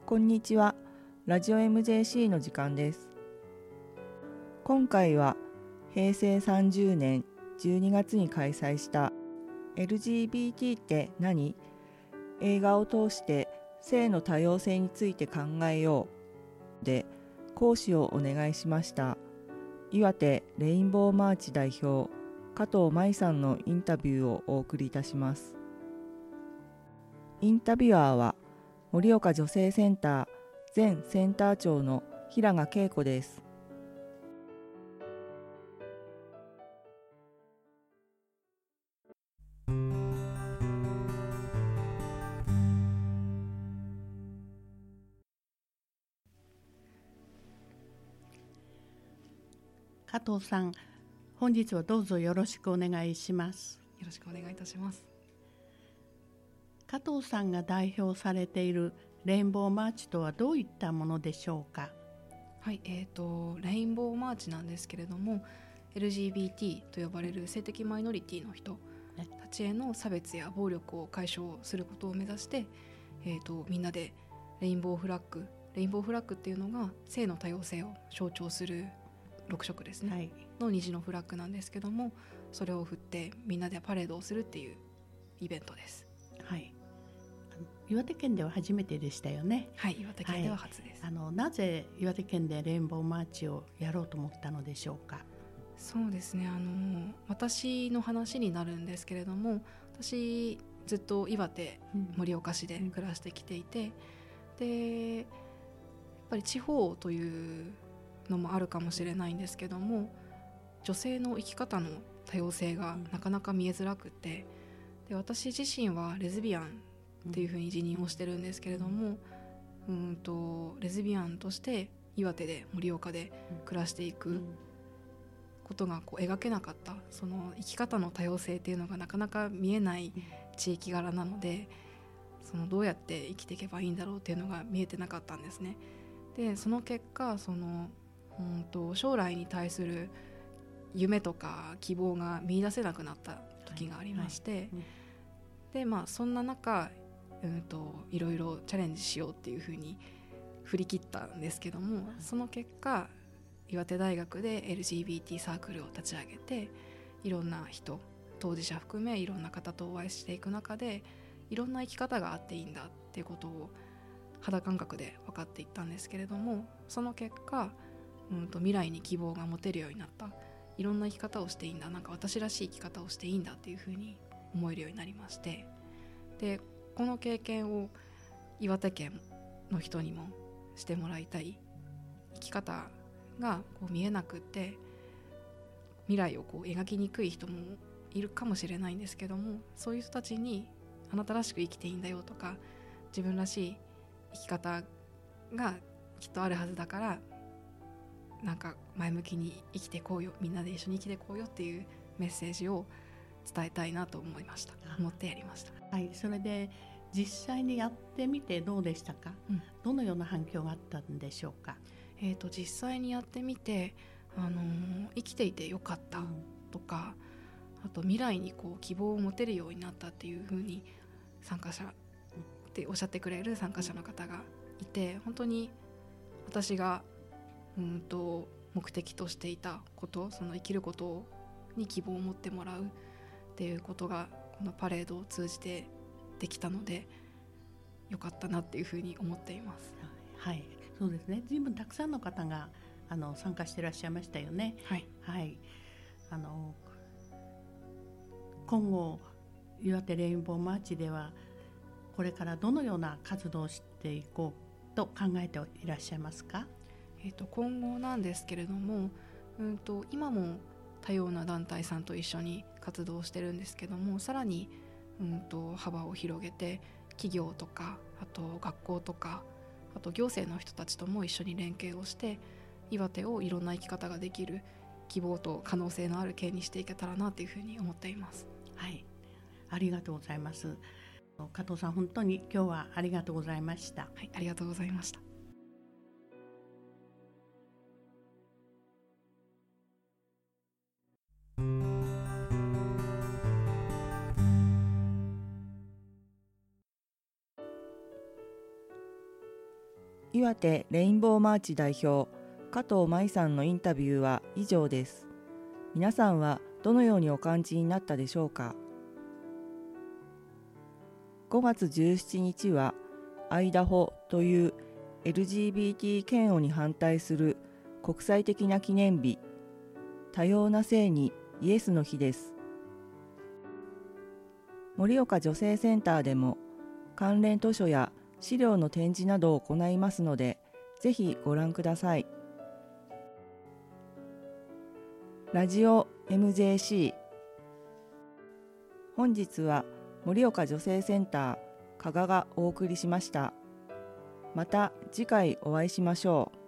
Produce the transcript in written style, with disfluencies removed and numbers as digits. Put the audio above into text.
こんにちは。ラジオ MJC の時間です。今回は平成30年12月に開催した LGBT って何？映画を通して性の多様性について考えようで講師をお願いしました。岩手レインボーマーチ代表加藤舞さんのインタビューをお送りいたします。インタビュアーは盛岡女性センター前センター長の平賀恵子です。 加藤さん、本日はどうぞよろしくお願いします。 よろしくお願いいたします。 加藤さんが代表されているレインボーマーチとはどういったものでしょうか。 はい、レインボーマーチなんですけれども、LGBT と呼ばれる性的マイノリティの人たちへの差別や暴力を解消することを目指して、みんなでレインボーフラッグっていうのが性の多様性を象徴する6色ですね、はい、の虹のフラッグなんですけども、それを振ってみんなでパレードをするっていうイベントです。 はい、岩手県では初めてでしたよね。 はい、岩手県では初です。 なぜ岩手県でレインボーマーチをやろうと思ったのでしょうか。 そうですね、私の話になるんですけれども、私ずっと岩手盛岡市で暮らしてきていて、でやっぱり地方というのもあるかもしれないんですけども、女性の生き方の多様性がなかなか見えづらくて、で私自身はレズビアンっていうふうに自認をしてるんですけれども、レズビアンとして岩手で盛岡で暮らしていくことが描けなかった、その生き方の多様性っていうのがなかなか見えない地域柄なので、そのどうやって生きていけばいいんだろうっていうのが見えてなかったんですね。でその結果、将来に対する夢とか希望が見出せなくなった時がありまして、でそんな中、いろいろチャレンジしようっていうふうに振り切ったんですけども、その結果岩手大学で LGBT サークルを立ち上げて、いろんな人、当事者含めいろんな方とお会いしていく中で、いろんな生き方があっていいんだっていうことを肌感覚で分かっていったんですけれども、その結果、未来に希望が持てるようになった、いろんな生き方をしていいんだ、なんか私らしい生き方をしていいんだっていうふうに思えるようになりまして、でこの経験を岩手県の人にもしてもらいたい。生き方が見えなくて未来を描きにくい人もいるかもしれないんですけども、そういう人たちにあなたらしく生きていいんだよとか、自分らしい生き方がきっとあるはずだから、なんか前向きに生きていこうよ、みんなで一緒に生きていこうよっていうメッセージを伝えたいなと思ってやりました。 はい、それで実際にやってみてどうでしたか。どのような反響があったんでしょうか。 実際にやってみて、生きていてよかったとか、あと未来に希望を持てるようになったっていうふうに参加者っておっしゃってくれる参加者の方がいて、本当に私が目的としていたこと、その生きることに希望を持ってもらうっていうことがこのパレードを通じてできたのでよかったなっていうふうに思っています。 はい、そうですね。随分たくさんの方が参加していらっしゃいましたよね。 はい、 はい、今後岩手レインボーマーチではこれからどのような活動をしていこうと考えていらっしゃいますか。 今後なんですけれども、今も多様な団体さんと一緒に活動してるんですけども、さらに幅を広げて企業とか、あと学校とか、あと行政の人たちとも一緒に連携をして、岩手をいろんな生き方ができる希望と可能性のある県にしていけたらなというふうに思っています。 はい、ありがとうございます。加藤さん、本当に今日はありがとうございました。 はい、ありがとうございました。 岩手レインボーマーチ代表加藤舞さんのインタビューは以上です。皆さんはどのようにお感じになったでしょうか。5月17日はアイダホという LGBT 嫌悪に反対する国際的な記念日、多様な性にイエスの日です。盛岡女性センターでも関連図書や資料の展示などを行いますので、ぜひご覧ください。ラジオ MJC、 本日は盛岡女性センター加賀がお送りしました。また次回お会いしましょう。